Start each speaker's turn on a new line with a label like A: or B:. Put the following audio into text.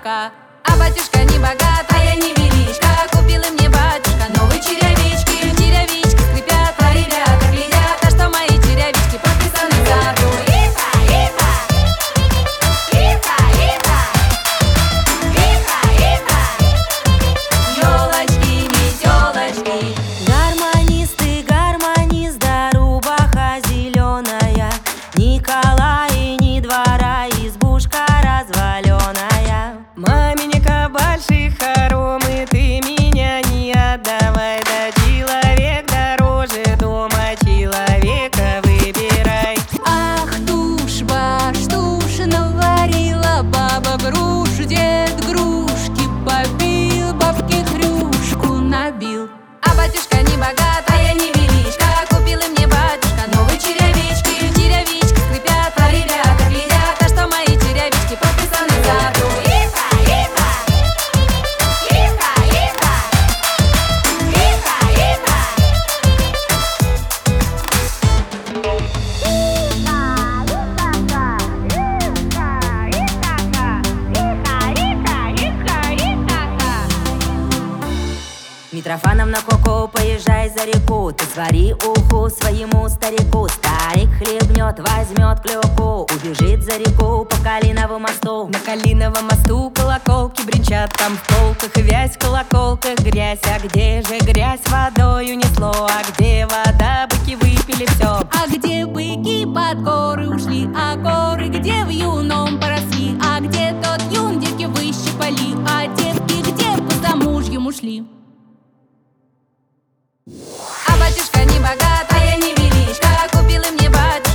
A: рубаха. А батюшка не богат, а я не величка. Купил и мне батюшка новые черевички. Черевички скрипят, а ребята глядят, а что мои черевички подписаны за ту. Ёлочки, метёлочки.
B: Гармонисты, гармонист, да рубаха зеленая. Николай, ни двора, избушка разваленая. Маменька, больших хоромы, ты меня не отдавай. Да человек дороже дома, человека выбирай.
A: Ах, тушь, баш, тушь, наварила баба груш. Дед грушки попил, бабке хрюшку набил. А батюшка не богат, а я не величка. Купил и мне батюшка новые черевички. Черевички скрипят, а ребята глядят, а что мои черевички подписаны за ту.
B: Митрофановна Коко, поезжай за реку. Ты свари уху своему старику. Старик хлебнет, возьмет клюку, убежит за реку по Калиновому мосту. На Калиновом мосту колоколки бренчат. Там в полках вязь, в колоколках грязь. А где же грязь водой унесло? А где вода, быки выпили все?
A: А где быки под горы ушли? А горы где в юном поросли? А где тот юн девки выщипали? А девки где по замужьям ушли? А батюшка не богат, а я не величка. Купил и мне батюшка